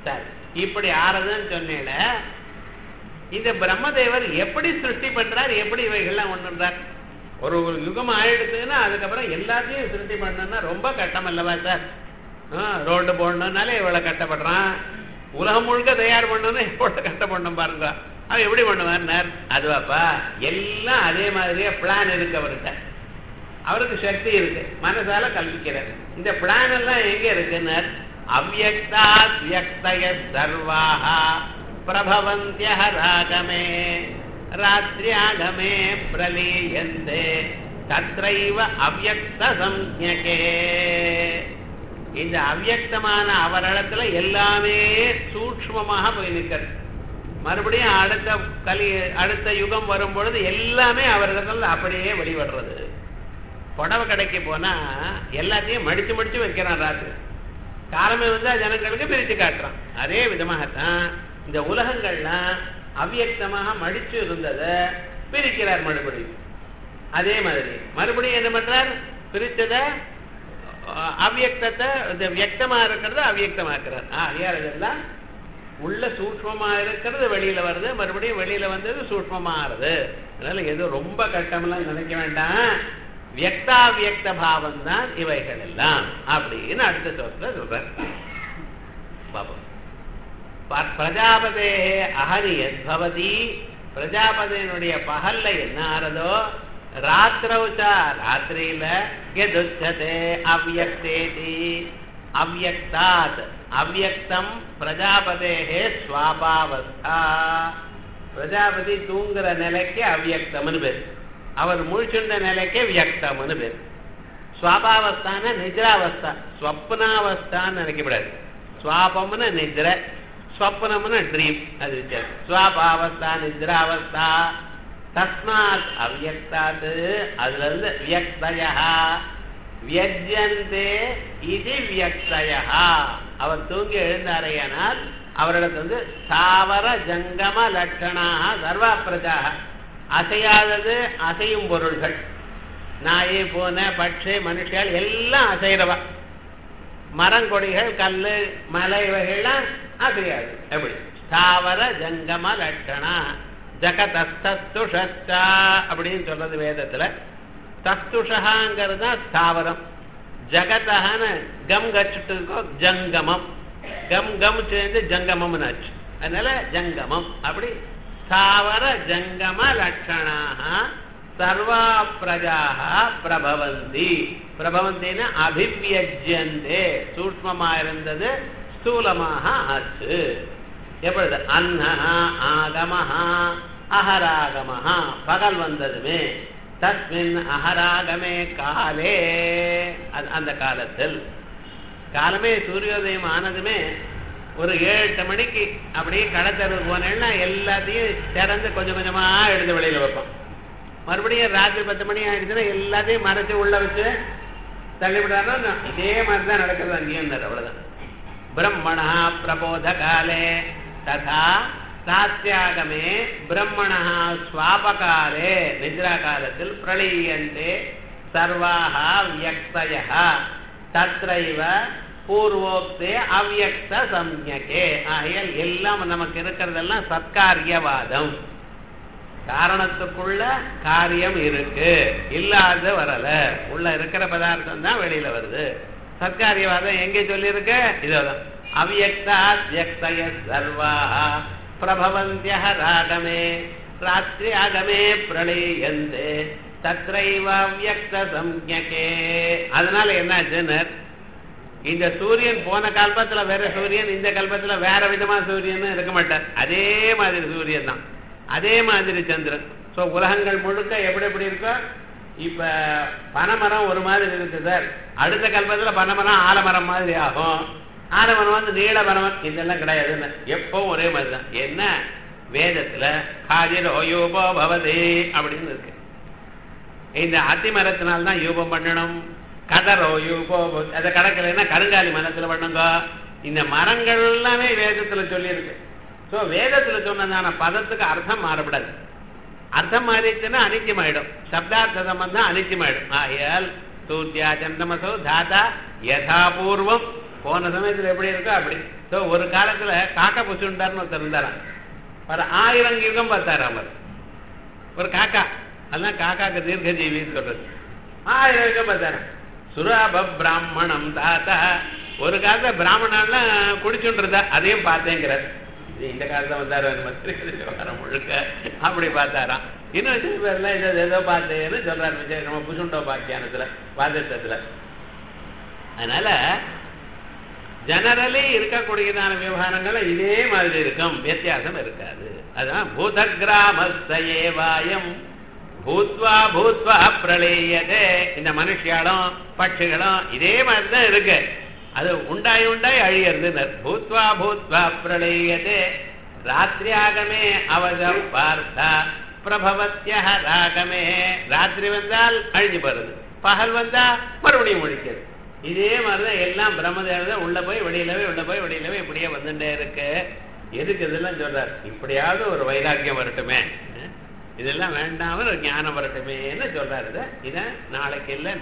சரி, இப்படி ஆறதுன்னு சொன்னேன். இந்த பிரம்மதேவர் எப்படி சிருஷ்டி பண்றார், எப்படி இவைகள்லாம் ஒண்ணுன்றார்? ஒரு யுகம் ஆயிடுச்சுன்னா அதுக்கப்புறம் எல்லாத்தையும் சிருஷ்டி பண்ணணும்னா ரொம்ப கஷ்டம் அல்லவா சார்? ரோடு போடணும்னாலே இவ்வளவு கஷ்டப்படுறான், உலகம் முழுக்க தயார் பண்ணணும்னா எவ்வளவு கஷ்டப்படணும் பாருங்க. அவன் எப்படி பண்ணுவார்? அதுவாப்பா எல்லாம் அதே மாதிரியே பிளான் இருக்கு அவர்கிட்ட. அவருக்கு சக்தி இருக்கு, மனசால கல்விக்கிறார். இந்த பிளான் எல்லாம் எங்க இருக்குன்னு அவ்யக்தாத் வ்யக்தய சர்வாஹ பிரபவந்த்யஹ ராகமே ராத்ர்யாகமே பிரலீயந்தே தத்ரைவ அவ்யக்த சம்ஞகே. இந்த அவ்யக்தமான அவரிடத்துல எல்லாமே சூக்ஷ்மமாக போய் நிற்கிறது. மறுபடியும் அடுத்த யுகம் வரும் பொழுது எல்லாமே அவரிடத்துல அப்படியே வெளிவடுறது. புடவை கடைக்கு போனா எல்லாத்தையும் மடிச்சு மடிச்சு வைக்கிறான். ராத்திரி காலமே வந்தா ஜனங்களுக்கு பிரித்து காட்டுறான். அதே விதமாகத்தான் இந்த உலகங்கள்லாம் அவ்யக்தமாக மடிச்சு இருந்ததை பிரிக்கிறார் மறுபடியும். அதே மாதிரி மறுபடியும் என்ன பண்றார்? பிரிச்சத அவ்யக்தத்தை வியக்தமா இருக்கிறத அவ்யக்தமாக்குறார். இதெல்லாம் உள்ள சூக்ஷ்மமா இருக்கிறது வெளியில வருது, மறுபடியும் வெளியில வந்தது சூக்ஷ்மமா ஆறுது. அதனால எதுவும் ரொம்ப கட்டம்லாம் நினைக்க வேண்டாம். வியக்தாவியக்த பாவம் தான் இவைகள் எல்லாம் அப்படின்னு அடுத்த சொல்ற சொல்றார். பாபம் பிரஜாபதே அஹரியத் பவதி. பிரஜாபதியினுடைய பகல்ல என்ன ஆறதோ ராத்திரவுச்சா ராத்திரியில எதுச்சதே அவ்யக்தேதி அவ்யக்தாத் அவ்யக்தம் பிரஜாபதேஹே ஸ்வாபாவஸ்தா. பிரஜாபதி தூங்குற நிலைக்கு அவ்யக்தம்னு பேர், அவர் முழிச்சுண்ட நிலைக்கு வியக்தம்னு பேர். ஸ்வாபாவஸ்தான நிஜராவஸ்தா, ஸ்வப்னாவஸ்தான்னு நினைக்கப்படாது. ஸ்வாபம்னு நிஜர, ஸ்வப்னம்னு ட்ரீம். அது வித்தியாசம். ஸ்வாபாவஸ்தா நிஜராவஸ்தா. தஸ்மாத் அவ்யக்தாத், அதுல இருந்து வியக்தயா வியஜ்யந்தே இது வியக்தயா. அவர் தூங்கி எழுந்தாரையானால் அவரிடத்து ஸ்தாவர ஜங்கம லட்சணாக சர்வா பிரஜாக, அசையாதது அசையும் பொருள்கள், நாய் பூனை பட்சி மனுஷியால் எல்லாம் அசைறவா. மரங்கொடிகள் கல்லு மலை இவைகள்லாம் அசையாது. எப்படி? ஸ்தாவர ஜங்கம லட்சணா ஜகதஸ்துஷா அப்படின்னு சொல்றது வேதத்துல. தஸ்துஷாங்கிறது தான் ஸ்தாவரம். ஜகதஹான கம் கச்சுட்டு இருக்கோ ஜங்கமம், கம் கம் சேர்ந்து ஜங்கமம்னு ஆச்சு. அதனால ஜங்கமம். அப்படி ஸ்தாவர ஜங்கம லட்சணாக சர்வா பிரஜாக பிரபவந்தி. பிரபவந்தின்னா அபிவியஜ்யந்தே, சூக்ஷ்மமா இருந்தது ஸ்தூலமாக ஆச்சு. எப்பொழுது? அன்னஹா ஆகமஹா அஹராகமஹா, பகல் வந்ததுமே தஸ்மின் அஹராகமே காலே, அந்த காலத்தில், காலமே சூரியோதயம் ஆனதுமே ஒரு 7-8 மணிக்கு அப்படியே கடத்தருக்கு போனேன்னா எல்லாத்தையும் திறந்து கொஞ்சம் கொஞ்சமா எடுத்து வெளியில வைப்போம். மறுபடியும் ராத்திரி 10 மணி ஆயிடுச்சுன்னா எல்லாத்தையும் மறைச்சு உள்ள வச்சு தள்ளிவிடாருன்னா இதே மாதிரிதான் நடக்கிறது அங்கேயும். அவ்வளவுதான். பிரம்மணா பிரபோத காலே ததா சாத்தியாகமே பிரம்மணா ஸ்வாபகாலே நித்ரா காலத்தில் பிரளீயந்தே சர்வாஹ வியக்தயஹ தத்ரைவ பூர்வோக்தே அவ்யக்த சம்ஞகே. ஆகையால் எல்லாம் நமக்கு இருக்கிறதெல்லாம் சத்காரியவாதம். காரணத்துக்குள்ள காரியம் இருக்கு, இல்லாத வரல. உள்ள இருக்கிற பதார்த்தம் தான் வெளியில வருது. சத்காரியவாதம் எங்கே சொல்லி இருக்கு? இதுதான். அவ்யக்தா வியக்தய சர்வாஹ பிரபவந்த்யஹ ராகமே ராத்திரி ஆகமே பிரளீயந்தே தத்ரைவ அவ்யக்த சம்ஞகே. அதனால என்னாச்சுன்னு, இந்த சூரியன் போன கல்பத்துல வேற சூரியன், இந்த கல்பத்துல வேற விதமா சூரியன் இருக்க மாட்டார். அதே மாதிரி சூரியன் தான், அதே மாதிரி சந்திரன். ஸோ உலகங்கள் முழுக்க எப்படி எப்படி இருக்கோ. இப்ப பனைமரம் ஒரு மாதிரி இருக்கு சார், அடுத்த கல்பத்துல பனைமரம் ஆலமரம் மாதிரி ஆகும். ஆலமரம் நீள மரம், இதெல்லாம் கிடையாதுன்னு எப்பவும் ஒரே மாதிரி தான். என்ன? வேதத்துல காஜிரோ யூபோ பவதி அப்படின்னு இருக்கு. இந்த அத்தி மரத்தினால்தான் யூபம் பண்ணணும். கதரோ யூபோ, அதை கடக்கலைன்னா கருங்காலி மரத்துல பண்ணுங்க. இந்த மரங்கள் எல்லாமே வேதத்துல சொல்லி இருக்கு. ஸோ வேதத்துல சொன்னதான பதத்துக்கு அர்த்தம் மாறப்படாது. அர்த்தம் மாறிச்சுன்னா அனித்தியமாயிடும். சப்தார்த்த சம்பந்தம் அனித்தியமாயிடும். ஆகையால் சூர்யா சந்திரமசோ தாத்தா யதாபூர்வம் போன சமயத்தில் எப்படி இருக்கோ அப்படி ஸோ ஒரு காலத்துல காக்கா புசுண்டார்னு ஒருத்தர் இருந்தாராம். ஒரு 1000 யுகம் பார்த்தாராம் அவர். ஒரு காக்கா, அதான் காக்காக்கு தீர்க்கஜீவின்னு சொல்றது. 1000 யுகம் பார்த்தாராம். சுராப பிராமணம் தாத்தா, ஒரு காலத்துல பிராமணன்லாம் குடிச்சுட்டு இருந்தா, அதையும் பார்த்தேங்கிறார். இந்த காலத்துல வந்தாரு முழுக்க அப்படி பார்த்தாராம். இன்னும் சில பேர்லாம் ஏதோ பார்த்தேன்னு சொல்றாரு விஜய் நம்ம புசுண்டோ பாக்கியானத்துல வாதத்துல. அதனால ஜெனரலி இருக்கக்கூடியதான விவகாரங்கள் இதே மாதிரி இருக்கும், வித்தியாசம் இருக்காது. அதான் பூத கிராமஸ்தேவாயம் பூத்வா பூத்வா பிரளயதே. இந்த மனுஷியாலும் பட்சிகளும் இதே மாதிரிதான் இருக்கு. அது உண்டாய் உண்டாய் அழியறது. பூத்வா பூத்வா பிரளயதே ராத்திரியாகமே அவதம் பார்த்தா பிரபவத்ய ராகமே. ராத்திரி வந்தால் அழிஞ்சு போறது, பகல் வந்தா மறுபடியும் ஒழிக்கிறது. இதே மாதிரிதான் எல்லாம் பிரம்மதேவதான் உள்ள போய் வெளியிலவே உள்ள போய் வெளியிலவே இப்படியே வந்துட்டே இருக்கு. எதுக்கு இதெல்லாம் சொல்றாரு? இப்படியாவது ஒரு வைராக்கியம் வரட்டுமே, இதெல்லாம் வேண்டாம ஒரு ஞானம் வரட்டுமேன்னு சொல்றாரு. இதை நாளைக்கு இல்லை